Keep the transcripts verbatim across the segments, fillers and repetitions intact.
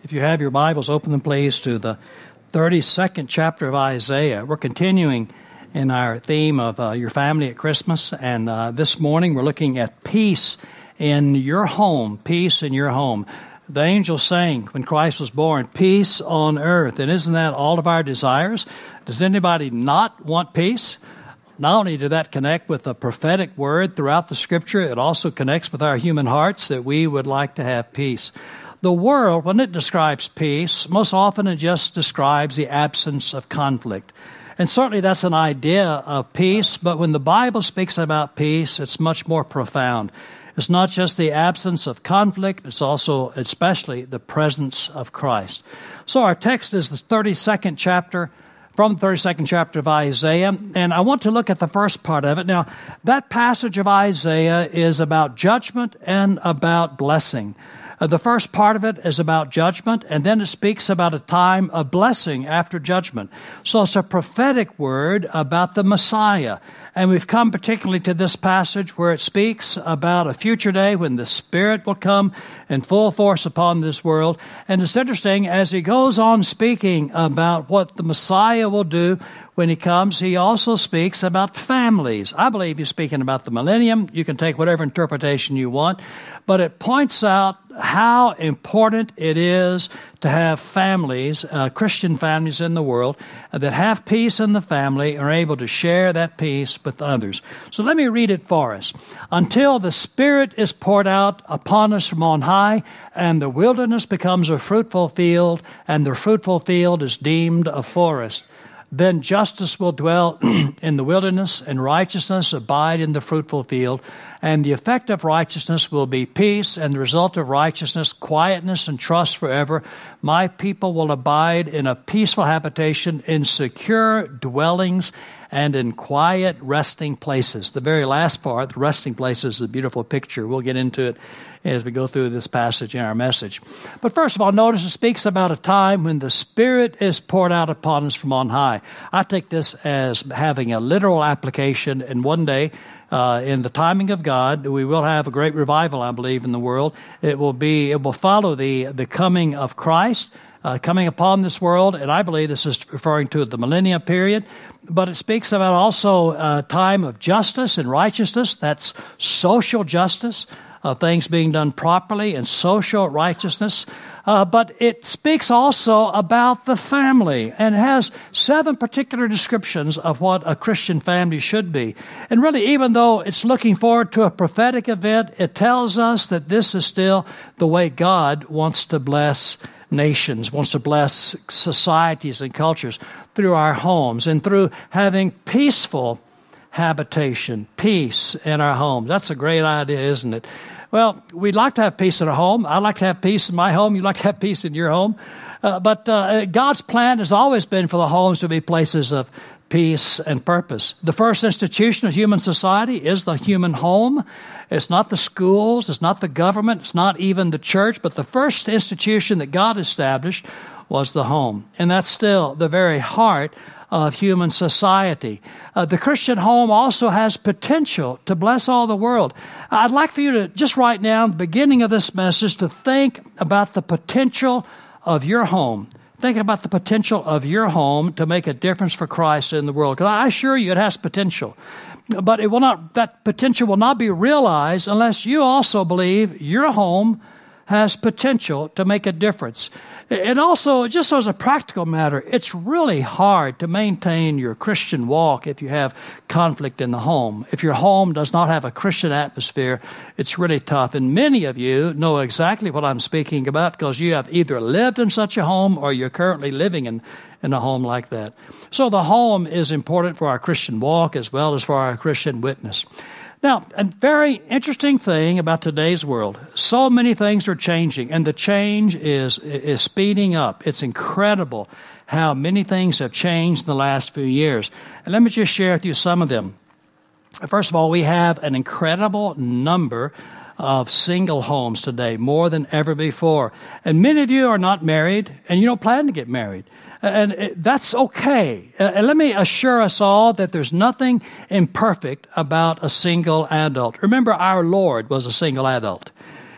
If you have your Bibles, open them please to the thirty-second chapter of Isaiah. We're continuing in our theme of uh, your family at Christmas, and uh, this morning we're looking at peace in your home, peace in your home. The angel sang when Christ was born, peace on earth. And isn't that all of our desires? Does anybody not want peace? Not only did that connect with the prophetic word throughout the Scripture, it also connects with our human hearts that we would like to have peace. The world, when it describes peace, most often it just describes the absence of conflict. And certainly that's an idea of peace, but when the Bible speaks about peace, it's much more profound. It's not just the absence of conflict, it's also especially the presence of Christ. So our text is the thirty-second chapter, from the thirty-second chapter of Isaiah, and I want to look at the first part of it. Now, that passage of Isaiah is about judgment and about blessing. Uh, the first part of it is about judgment, and then it speaks about a time of blessing after judgment. So it's a prophetic word about the Messiah. And we've come particularly to this passage where it speaks about a future day when the Spirit will come in full force upon this world. And it's interesting, as he goes on speaking about what the Messiah will do when he comes, he also speaks about families. I believe he's speaking about the millennium. You can take whatever interpretation you want, but it points out how important it is to have families, uh, Christian families in the world, uh, that have peace in the family and are able to share that peace with others. So let me read it for us. Until the Spirit is poured out upon us from on high, and the wilderness becomes a fruitful field, and the fruitful field is deemed a forest. Then justice will dwell in the wilderness, and righteousness abide in the fruitful field. And the effect of righteousness will be peace, and the result of righteousness, quietness and trust forever. My people will abide in a peaceful habitation, in secure dwellings, and in quiet resting places. The very last part, the resting places, is a beautiful picture. We'll get into it as we go through this passage in our message. But first of all, notice it speaks about a time when the Spirit is poured out upon us from on high. I take this as having a literal application, and one day, uh, in the timing of God, we will have a great revival, I believe, in the world. It will be, it will follow the, the coming of Christ, Uh, coming upon this world, and I believe this is referring to the millennium period, but it speaks about also a time of justice and righteousness. That's social justice, of uh, things being done properly, and social righteousness. Uh, but it speaks also about the family, and has seven particular descriptions of what a Christian family should be. And really, even though it's looking forward to a prophetic event, it tells us that this is still the way God wants to bless nations, wants to bless societies and cultures through our homes and through having peaceful habitation, peace in our homes. That's a great idea, isn't it? Well, we'd like to have peace in our home. I like to have peace in my home. You'd like to have peace in your home. Uh, but uh, God's plan has always been for the homes to be places of peace and purpose. The first institution of human society is the human home. It's not the schools, it's not the government, it's not even the church, but the first institution that God established was the home. And that's still the very heart of human society. Uh, the Christian home also has potential to bless all the world. I'd like for you to, just right now, in the beginning of this message, to think about the potential of your home. Think about the potential of your home to make a difference for Christ in the world. Because I assure you it has potential. But it will not, that potential will not be realized unless you also believe your home has potential to make a difference. And also, just as a practical matter, it's really hard to maintain your Christian walk if you have conflict in the home. If your home does not have a Christian atmosphere, it's really tough. And many of you know exactly what I'm speaking about because you have either lived in such a home or you're currently living in, in a home like that. So the home is important for our Christian walk as well as for our Christian witness. Now, a very interesting thing about today's world, so many things are changing, and the change is is speeding up. It's incredible how many things have changed in the last few years. And let me just share with you some of them. First of all, we have an incredible number of single homes today, more than ever before. And many of you are not married, and you don't plan to get married. And that's okay. And let me assure us all that there's nothing imperfect about a single adult. Remember, our Lord was a single adult.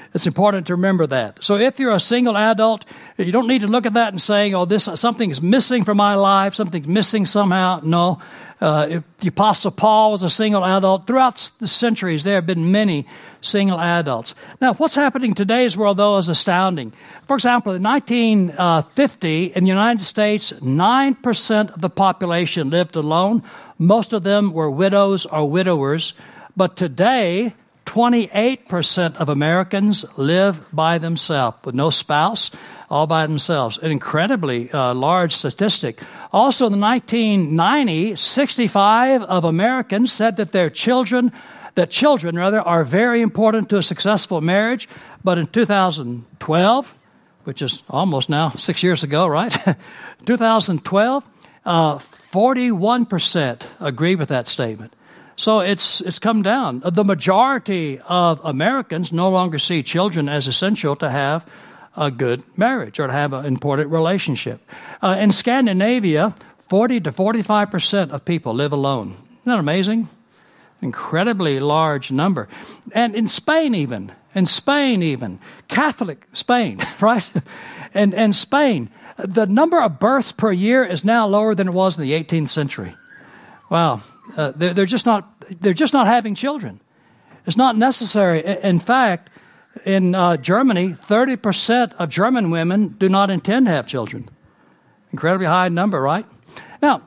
It's important to remember that. So if you're a single adult, you don't need to look at that and saying, oh, this something's missing from my life, something's missing somehow. No. Uh, if the Apostle Paul was a single adult. Throughout the centuries, there have been many single adults. Now, what's happening in today's world, though, is astounding. For example, in nineteen fifty, in the United States, nine percent of the population lived alone. Most of them were widows or widowers. But today, twenty-eight percent of Americans live by themselves, with no spouse, all by themselves. An incredibly uh, large statistic. Also, in the nineteen ninety, sixty-five of Americans said that their children, that children rather, are very important to a successful marriage. But in two thousand twelve, which is almost now six years ago, right? two thousand twelve, uh, forty-one percent agree with that statement. So it's it's come down. The majority of Americans no longer see children as essential to have a good marriage or to have an important relationship. Uh, in Scandinavia, forty to forty-five percent of people live alone. Isn't that amazing? Incredibly large number. And in Spain even, in Spain even, Catholic Spain, right? And, and Spain, the number of births per year is now lower than it was in the eighteenth century. Wow. Uh, they're, they're just not, they're just not having children. It's not necessary. In fact, in uh, Germany, thirty percent of German women do not intend to have children. Incredibly high number, right? Now,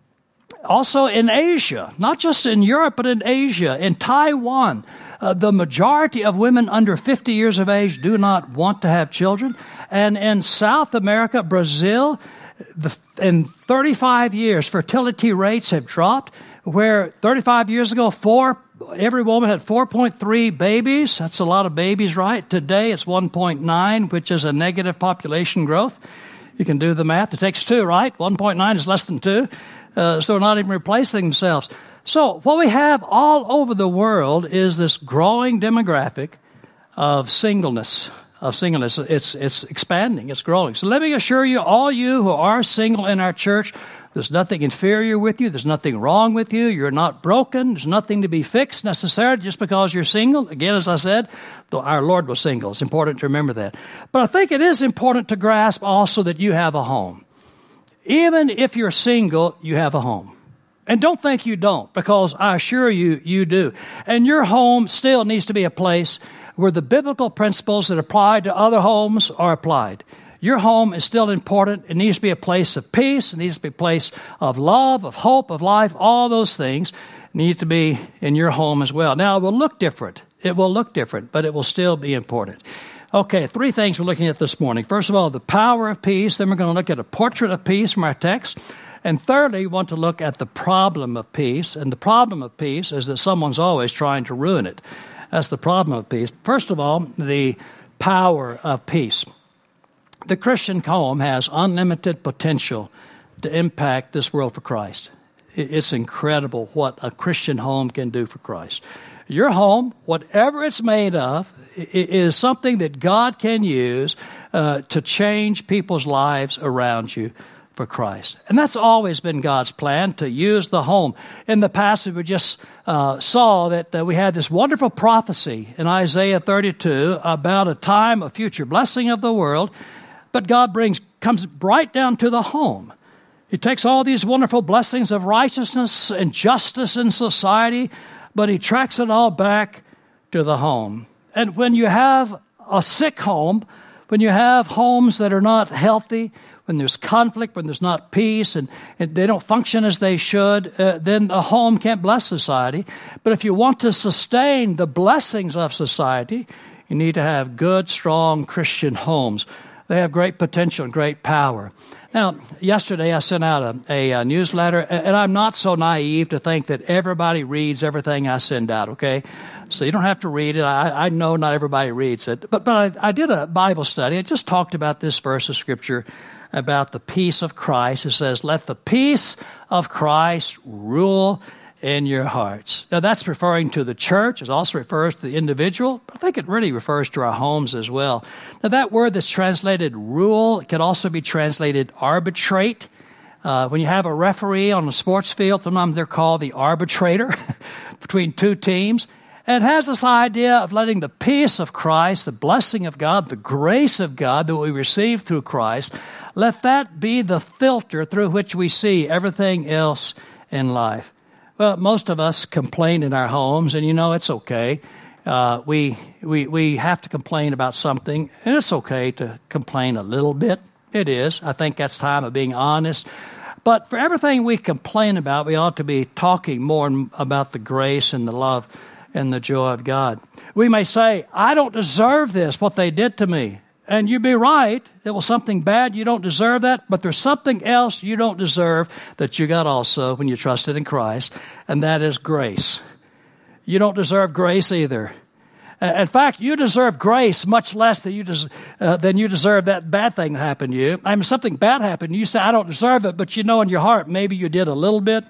also in Asia, not just in Europe, but in Asia, in Taiwan, uh, the majority of women under fifty years of age do not want to have children. And in South America, Brazil, the, in thirty-five years, fertility rates have dropped, where thirty-five years ago, four every woman had four point three babies. That's a lot of babies, right? Today it's one point nine, which is a negative population growth. You can do the math. It takes two, right? one point nine is less than two. Uh, so they're not even replacing themselves. So what we have all over the world is this growing demographic of singleness. Of singleness. It's, it's expanding. It's growing. So let me assure you, all you who are single in our church, there's nothing inferior with you. There's nothing wrong with you. You're not broken. There's nothing to be fixed necessarily just because you're single. Again, as I said, though our Lord was single. It's important to remember that. But I think it is important to grasp also that you have a home. Even if you're single, you have a home. And don't think you don't, because I assure you, you do. And your home still needs to be a place where the biblical principles that apply to other homes are applied. Your home is still important. It needs to be a place of peace. It needs to be a place of love, of hope, of life. All those things need to be in your home as well. Now, it will look different. It will look different, but it will still be important. Okay, three things we're looking at this morning. First of all, the power of peace. Then we're going to look at a portrait of peace from our text. And thirdly, we want to look at the problem of peace. And the problem of peace is that someone's always trying to ruin it. That's the problem of peace. First of all, the power of peace. The Christian home has unlimited potential to impact this world for Christ. It's incredible what a Christian home can do for Christ. Your home, whatever it's made of, is something that God can use uh, to change people's lives around you for Christ. And that's always been God's plan, to use the home. In the passage, we just uh, saw that uh, we had this wonderful prophecy in Isaiah thirty-two about a time of future blessing of the world. But God brings comes right down to the home. He takes all these wonderful blessings of righteousness and justice in society, but he tracks it all back to the home. And when you have a sick home, when you have homes that are not healthy, when there's conflict, when there's not peace, and, and they don't function as they should, uh, then a home can't bless society. But if you want to sustain the blessings of society, you need to have good, strong Christian homes. They have great potential and great power. Now, yesterday I sent out a, a, a newsletter, and I'm not so naive to think that everybody reads everything I send out, okay? So you don't have to read it. I, I know not everybody reads it. But, but I, I did a Bible study. I just talked about this verse of Scripture about the peace of Christ. It says, let the peace of Christ rule in your hearts. Now, that's referring to the church. It also refers to the individual, but I think it really refers to our homes as well. Now, that word that's translated rule, it can also be translated arbitrate. Uh, when you have a referee on a sports field, sometimes they're called the arbitrator between two teams. It has this idea of letting the peace of Christ, the blessing of God, the grace of God that we receive through Christ, let that be the filter through which we see everything else in life. Well, most of us complain in our homes, and you know it's okay. Uh, we we we have to complain about something, and it's okay to complain a little bit. It is. I think that's time of being honest. But for everything we complain about, we ought to be talking more about the grace and the love and the joy of God. We may say, I don't deserve this, what they did to me. And you'd be right. It was something bad. You don't deserve that. But there's something else you don't deserve that you got also when you trusted in Christ, and that is grace. You don't deserve grace either. In fact, you deserve grace much less than you, des- uh, than you deserve that bad thing that happened to you. I mean, something bad happened. You say, I don't deserve it, but you know in your heart, maybe you did a little bit.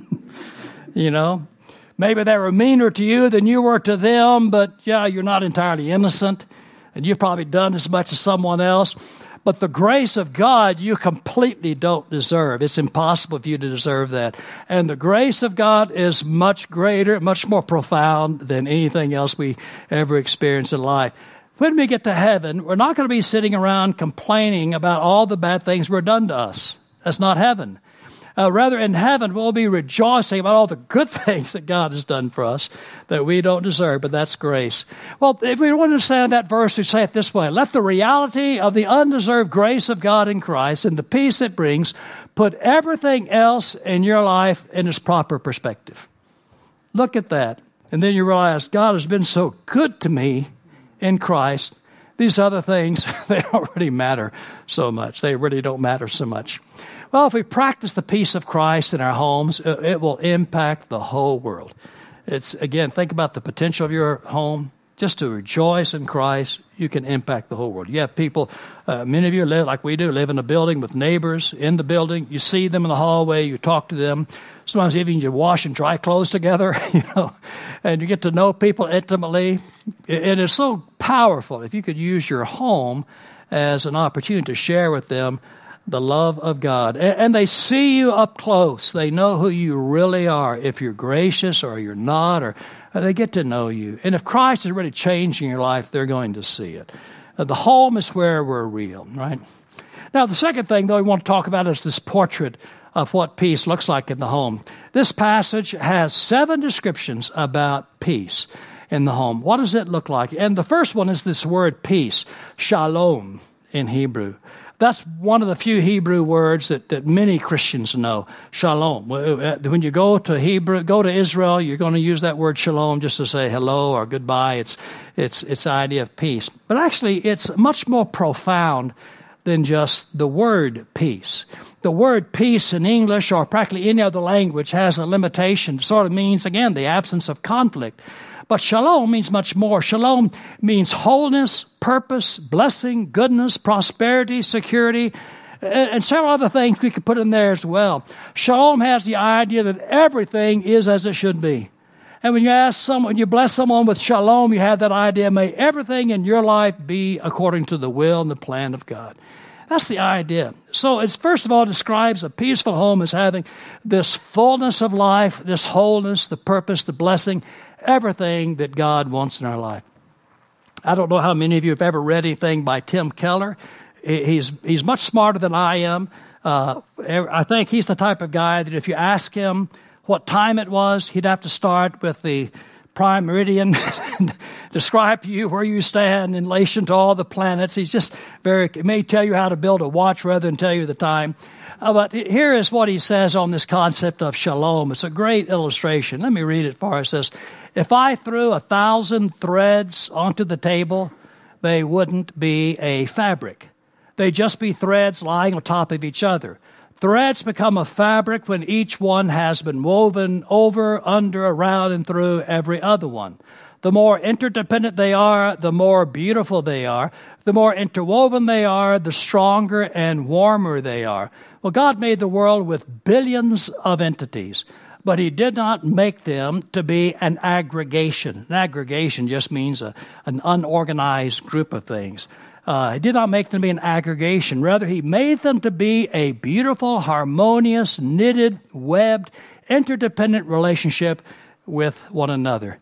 You know, maybe they were meaner to you than you were to them, but yeah, you're not entirely innocent. And you've probably done as much as someone else. But the grace of God, you completely don't deserve. It's impossible for you to deserve that. And the grace of God is much greater, much more profound than anything else we ever experienced in life. When we get to heaven, we're not going to be sitting around complaining about all the bad things were done to us. That's not heaven. Uh, rather, in heaven, we'll be rejoicing about all the good things that God has done for us that we don't deserve, but that's grace. Well, if we want to understand that verse, we say it this way. Let the reality of the undeserved grace of God in Christ and the peace it brings put everything else in your life in its proper perspective. Look at that. And then you realize God has been so good to me in Christ. These other things, they don't really matter so much. They really don't matter so much. Well, if we practice the peace of Christ in our homes, it will impact the whole world. It's, again, think about the potential of your home. Just to rejoice in Christ, you can impact the whole world. You have people, uh, many of you live like we do, live in a building with neighbors in the building. You see them in the hallway, you talk to them. Sometimes even you wash and dry clothes together, you know, and you get to know people intimately. And it's so powerful if you could use your home as an opportunity to share with them the love of God. And they see you up close. They know who you really are, if you're gracious or you're not, or they get to know you. And if Christ is really changing your life, they're going to see it. The home is where we're real, right? Now, the second thing, though, we want to talk about is this portrait of what peace looks like in the home. This passage has seven descriptions about peace in the home. What does it look like? And the first one is this word peace, shalom in Hebrew. That's one of the few Hebrew words that, that many Christians know, shalom. When you go to Hebrew, go to Israel, you're going to use that word shalom just to say hello or goodbye. It's it's it's the idea of peace. But actually, it's much more profound than just the word peace. The word peace in English or practically any other language has a limitation. It sort of means, again, the absence of conflict. But shalom means much more. Shalom means wholeness, purpose, blessing, goodness, prosperity, security, and several other things we could put in there as well. Shalom has the idea that everything is as it should be. And when you ask someone, when you bless someone with shalom, you have that idea, may everything in your life be according to the will and the plan of God. That's the idea. So it's first of all describes a peaceful home as having this fullness of life, this wholeness, the purpose, the blessing, everything that God wants in our life. I don't know how many of you have ever read anything by Tim Keller. He's he's much smarter than I am. Uh, I think he's the type of guy that if you ask him what time it was, he'd have to start with the prime meridian, describe to you where you stand in relation to all the planets. He's just very, he may tell you how to build a watch rather than tell you the time. Uh, but here is what he says on this concept of shalom. It's a great illustration. Let me read it for us. It says, if I threw a thousand threads onto the table, they wouldn't be a fabric. They'd just be threads lying on top of each other. Threads become a fabric when each one has been woven over, under, around, and through every other one. The more interdependent they are, the more beautiful they are. The more interwoven they are, the stronger and warmer they are. Well, God made the world with billions of entities, but He did not make them to be an aggregation. An aggregation just means a, an unorganized group of things. Uh, he did not make them to be an aggregation. Rather, He made them to be a beautiful, harmonious, knitted, webbed, interdependent relationship with one another.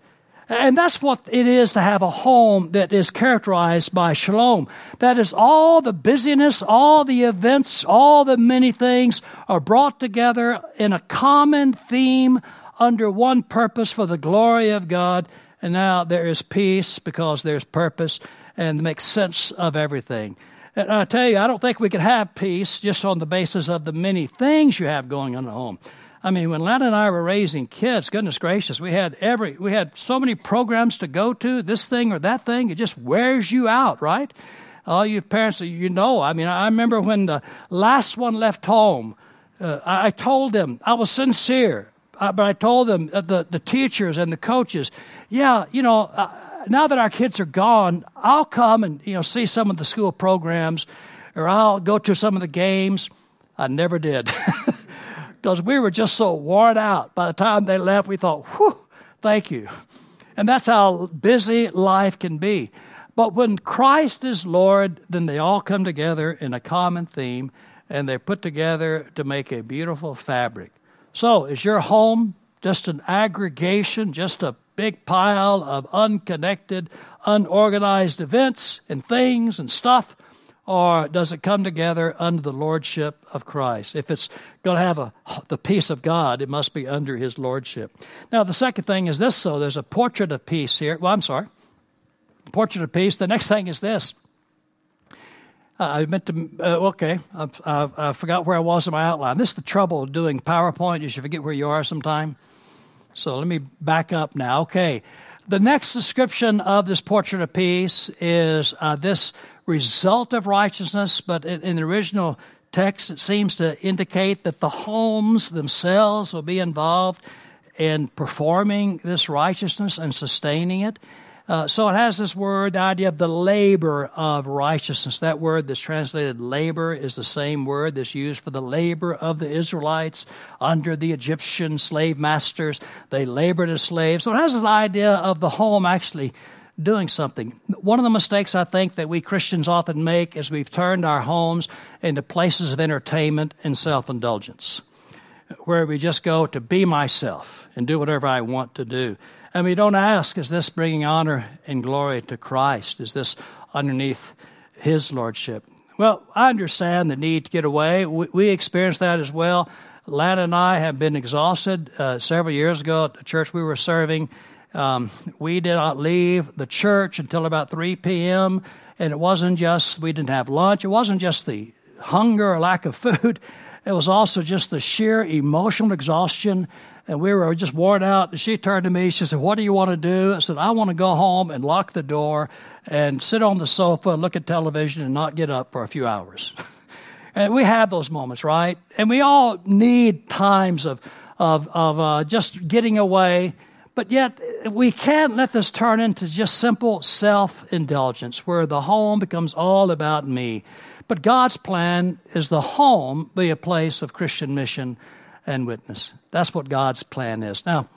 And that's what it is to have a home that is characterized by shalom. That is, all the busyness, all the events, all the many things are brought together in a common theme under one purpose for the glory of God. And now there is peace because there's purpose and makes sense of everything. And I tell you, I don't think we can have peace just on the basis of the many things you have going on at home. I mean, when Lana and I were raising kids, goodness gracious, we had every we had so many programs to go to, this thing or that thing. It just wears you out, right? All you parents, you know. I mean, I remember when the last one left home, uh, I, I told them, I was sincere, uh, but I told them, uh, the, the teachers and the coaches, yeah, you know, uh, now that our kids are gone, I'll come and, you know, see some of the school programs, or I'll go to some of the games. I never did. Because we were just so worn out. By the time they left, we thought, whew, thank you. And that's how busy life can be. But when Christ is Lord, then they all come together in a common theme, and they're put together to make a beautiful fabric. So is your home just an aggregation, just a big pile of unconnected, unorganized events and things and stuff? Or does it come together under the lordship of Christ? If it's going to have a, the peace of God, it must be under his lordship. Now, the second thing is this, so there's a portrait of peace here. Well, I'm sorry. Portrait of peace. The next thing is this. Uh, I meant to, uh, okay, I, I, I forgot where I was in my outline. This is the trouble of doing PowerPoint. You should forget where you are sometime. So let me back up now. Okay. The next description of this portrait of peace is uh, this result of righteousness, but in, in the original text it seems to indicate that the homes themselves will be involved in performing this righteousness and sustaining it. Uh, so it has this word, the idea of the labor of righteousness. That word that's translated labor is the same word that's used for the labor of the Israelites under the Egyptian slave masters. They labored as slaves. So it has this idea of the home actually doing something. One of the mistakes I think that we Christians often make is we've turned our homes into places of entertainment and self-indulgence, where we just go to be myself and do whatever I want to do. And we don't ask, is this bringing honor and glory to Christ? Is this underneath his lordship? Well, I understand the need to get away. We, we experienced that as well. Lana and I have been exhausted. Uh, several years ago at the church we were serving, um, we did not leave the church until about three p.m., and it wasn't just we didn't have lunch. It wasn't just the hunger or lack of food. It was also just the sheer emotional exhaustion. And we were just worn out. And she turned to me. She said, what do you want to do? I said, I want to go home and lock the door and sit on the sofa and look at television and not get up for a few hours. And we have those moments, right? And we all need times of of, of uh, just getting away. But yet we can't let this turn into just simple self-indulgence where the home becomes all about me. But God's plan is the home be a place of Christian mission and witness. That's what God's plan is. Now,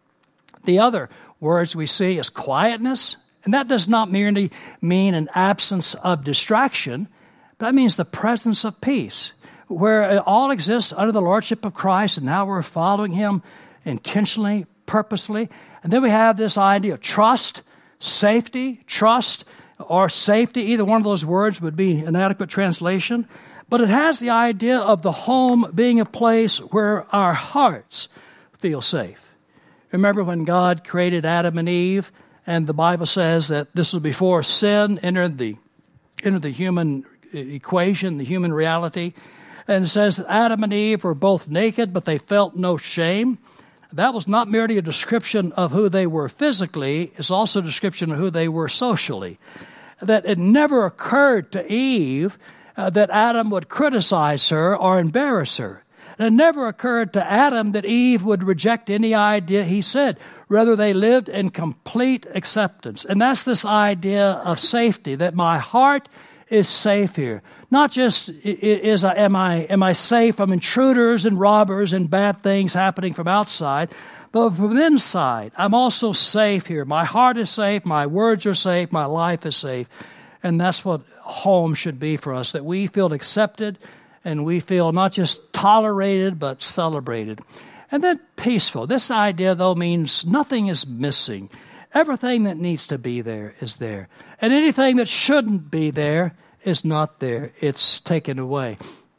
the other words we see is quietness, and that does not merely mean an absence of distraction, but that means the presence of peace, where it all exists under the lordship of Christ, and now we're following him intentionally, purposely. And then we have this idea of trust, safety, trust, or safety. Either one of those words would be an adequate translation. But it has the idea of the home being a place where our hearts feel safe. Remember when God created Adam and Eve, and the Bible says that this was before sin entered the entered the human equation, the human reality. And it says that Adam and Eve were both naked, but they felt no shame. That was not merely a description of who they were physically, it's also a description of who they were socially. That it never occurred to Eve Uh, that Adam would criticize her or embarrass her. And it never occurred to Adam that Eve would reject any idea he said. Rather, they lived in complete acceptance. And that's this idea of safety, that my heart is safe here. Not just is I, am I am I safe from intruders and robbers and bad things happening from outside, but from inside, I'm also safe here. My heart is safe, my words are safe, my life is safe. And that's what home should be for us, that we feel accepted and we feel not just tolerated, but celebrated. And then peaceful. This idea, though, means nothing is missing. Everything that needs to be there is there. And anything that shouldn't be there is not there. It's taken away.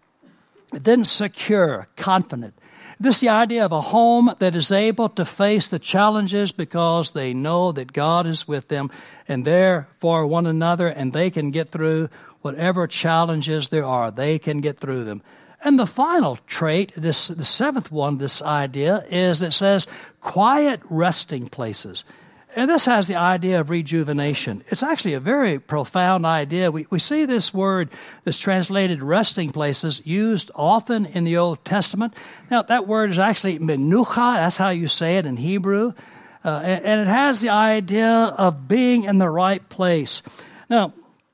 Then secure, confident. This is the idea of a home that is able to face the challenges because they know that God is with them and there for one another, and they can get through whatever challenges there are. They can get through them. And the final trait, this the seventh one, this idea, is it says quiet resting places. And this has the idea of rejuvenation. It's actually a very profound idea. We, we see this word that's translated resting places used often in the Old Testament. Now, that word is actually menucha. That's how you say it in Hebrew. Uh, and, and it has the idea of being in the right place. Now,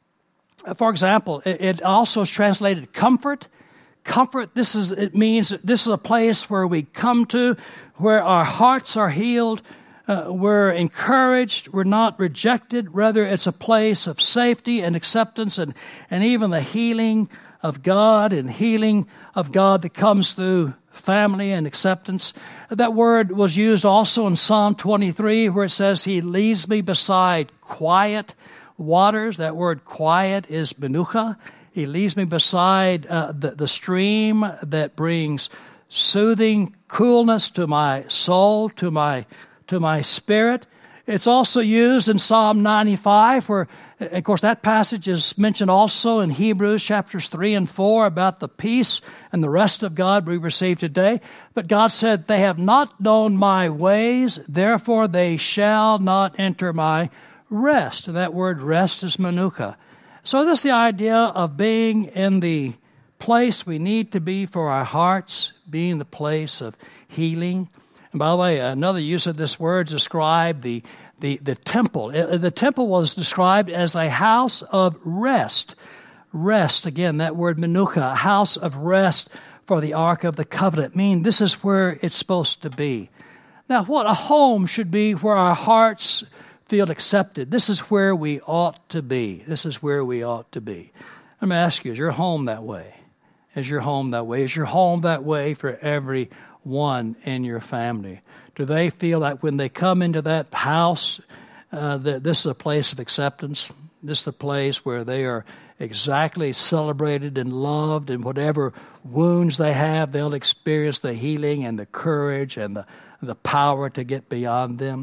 for example, it, it also is translated comfort. Comfort, this is, it means this is a place where we come to, where our hearts are healed, Uh, we're encouraged, we're not rejected. Rather, it's a place of safety and acceptance and, and even the healing of God and healing of God that comes through family and acceptance. That word was used also in Psalm twenty-three where it says, He leads me beside quiet waters. That word quiet is menucha. He leads me beside uh, the, the stream that brings soothing coolness to my soul, to my to my spirit. It's also used in Psalm ninety-five, where, of course, that passage is mentioned also in Hebrews chapters three and four about the peace and the rest of God we receive today. But God said, they have not known my ways, therefore they shall not enter my rest. And that word rest is menucha. So this is the idea of being in the place we need to be for our hearts, being the place of healing. And by the way, another use of this word described the, the, the temple. The temple was described as a house of rest. Rest, again, that word menucha, a house of rest for the Ark of the Covenant. Meaning this is where it's supposed to be. Now, what a home should be where our hearts feel accepted. This is where we ought to be. This is where we ought to be. Let me ask you, is your home that way? Is your home that way? Is your home that way for every one in your family? Do they feel that when they come into that house, uh, that this is a place of acceptance? This is a place where they are exactly celebrated and loved, and whatever wounds they have, they'll experience the healing and the courage and the, the power to get beyond them.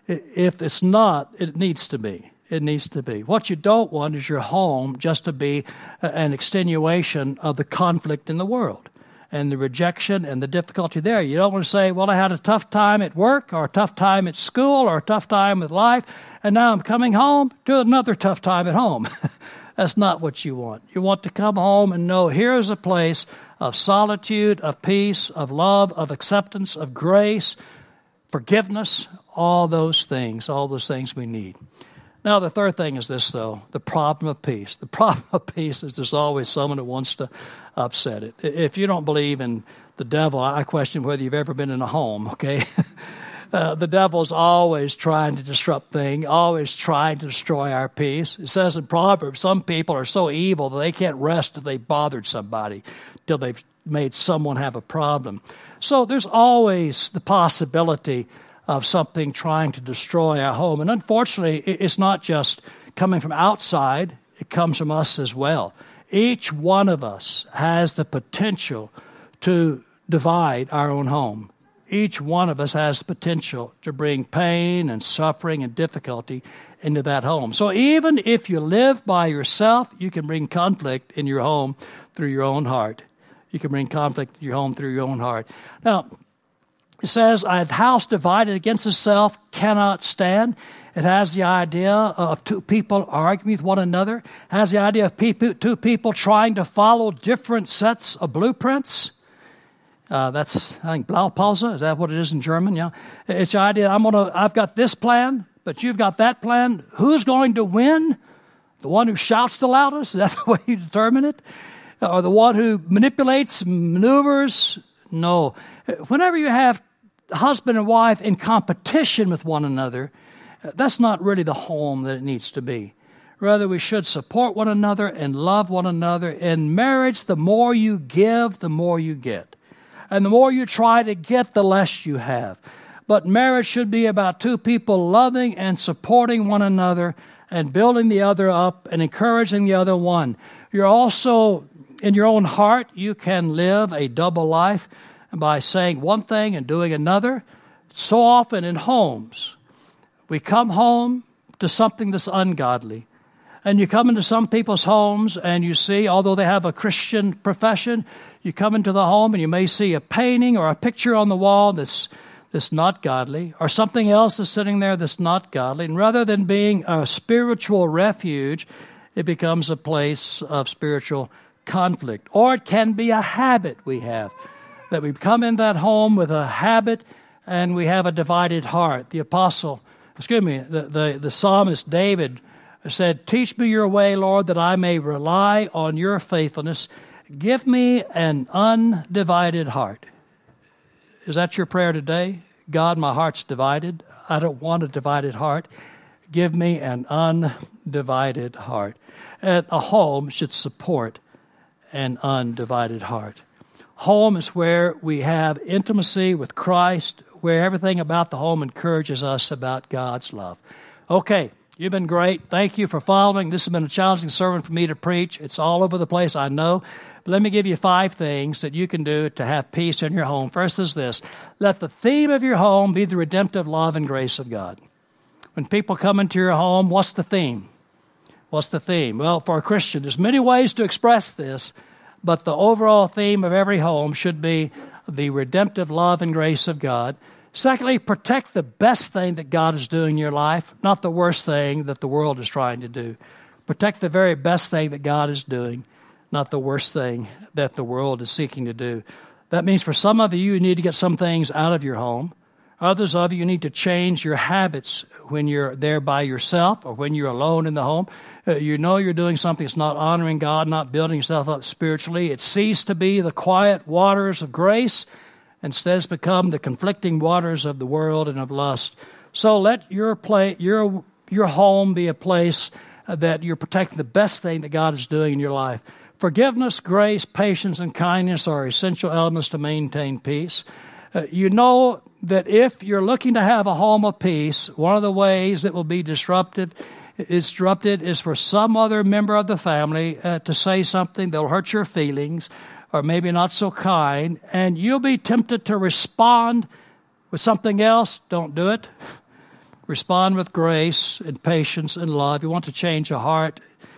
If it's not, it needs to be. It needs to be. What you don't want is your home just to be an extenuation of the conflict in the world and the rejection and the difficulty there. You don't want to say, well, I had a tough time at work or a tough time at school or a tough time with life, and now I'm coming home to another tough time at home. That's not what you want. You want to come home and know here is a place of solitude, of peace, of love, of acceptance, of grace, forgiveness, all those things, all those things we need. Now, the third thing is this, though, the problem of peace. The problem of peace is there's always someone who wants to upset it. If you don't believe in the devil, I question whether you've ever been in a home, okay? uh, the devil's always trying to disrupt things, always trying to destroy our peace. It says in Proverbs, some people are so evil that they can't rest till they've bothered somebody, till they've made someone have a problem. So there's always the possibility of something trying to destroy our home. And unfortunately, it's not just coming from outside, it comes from us as well. Each one of us has the potential to divide our own home. Each one of us has the potential to bring pain and suffering and difficulty into that home. So even if you live by yourself, you can bring conflict in your home through your own heart. You can bring conflict in your home through your own heart. Now, it says, a house divided against itself cannot stand. It has the idea of two people arguing with one another. It has the idea of people, two people trying to follow different sets of blueprints. Uh, that's, I think, Blaupause. Is that what it is in German? Yeah. It's the idea, I'm gonna, I've got this plan, but you've got that plan. Who's going to win? The one who shouts the loudest? Is that the way you determine it? Or the one who manipulates, maneuvers? No. Whenever you have husband and wife in competition with one another, that's not really the home that it needs to be. Rather, we should support one another and love one another. In marriage, the more you give, the more you get. And the more you try to get, the less you have. But marriage should be about two people loving and supporting one another and building the other up and encouraging the other one. You're also, in your own heart, you can live a double life by saying one thing and doing another. So often in homes, we come home to something that's ungodly. And you come into some people's homes and you see, although they have a Christian profession, you come into the home and you may see a painting or a picture on the wall that's that's not godly, or something else is sitting there that's not godly. And rather than being a spiritual refuge, it becomes a place of spiritual conflict. Or it can be a habit we have, that we come in that home with a habit and we have a divided heart. The apostle, excuse me, the, the, the psalmist David said, "Teach me your way, Lord, that I may rely on your faithfulness. Give me an undivided heart." Is that your prayer today? God, my heart's divided. I don't want a divided heart. Give me an undivided heart. And a home should support an undivided heart. Home is where we have intimacy with Christ, where everything about the home encourages us about God's love. Okay, you've been great. Thank you for following. This has been a challenging sermon for me to preach. It's all over the place, I know. But let me give you five things that you can do to have peace in your home. First is this: let the theme of your home be the redemptive love and grace of God. When people come into your home, what's the theme? What's the theme? Well, for a Christian, there's many ways to express this, but the overall theme of every home should be the redemptive love and grace of God. Secondly, protect the best thing that God is doing in your life, not the worst thing that the world is trying to do. Protect the very best thing that God is doing, not the worst thing that the world is seeking to do. That means for some of you, you need to get some things out of your home. Others of you, you need to change your habits when you're there by yourself or when you're alone in the home. Uh, you know you're doing something that's not honoring God, not building yourself up spiritually. It ceased to be the quiet waters of grace. Instead, it's become the conflicting waters of the world and of lust. So let your play, your your home be a place that you're protecting the best thing that God is doing in your life. Forgiveness, grace, patience, and kindness are essential elements to maintain peace. Uh, you know that if you're looking to have a home of peace, one of the ways that will be disrupted, disrupted is for some other member of the family uh, to say something that will hurt your feelings, or maybe not so kind, and you'll be tempted to respond with something else. Don't do it. Respond with grace and patience and love. You want to change a heart,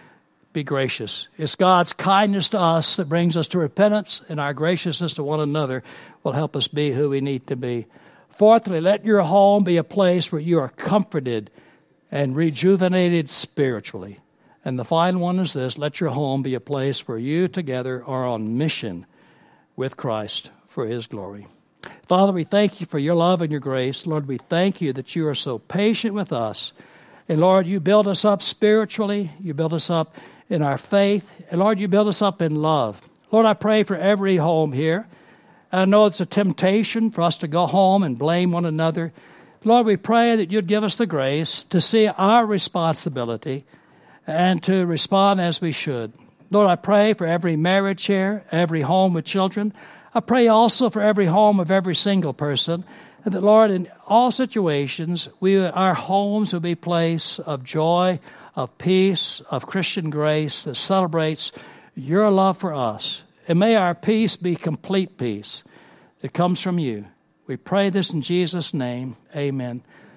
be gracious. It's God's kindness to us that brings us to repentance, and our graciousness to one another will help us be who we need to be. Fourthly, let your home be a place where you are comforted and rejuvenated spiritually. And the final one is this: let your home be a place where you together are on mission with Christ for His glory. Father, we thank you for your love and your grace. Lord, we thank you that you are so patient with us. And Lord, you build us up spiritually. You build us up in our faith. And Lord, you build us up in love. Lord, I pray for every home here. I know it's a temptation for us to go home and blame one another. Lord, we pray that you'd give us the grace to see our responsibility and to respond as we should. Lord, I pray for every marriage here, every home with children. I pray also for every home of every single person, and that, Lord, in all situations, we our homes will be a place of joy, of peace, of Christian grace that celebrates your love for us. And may our peace be complete peace that comes from you. We pray this in Jesus' name. Amen.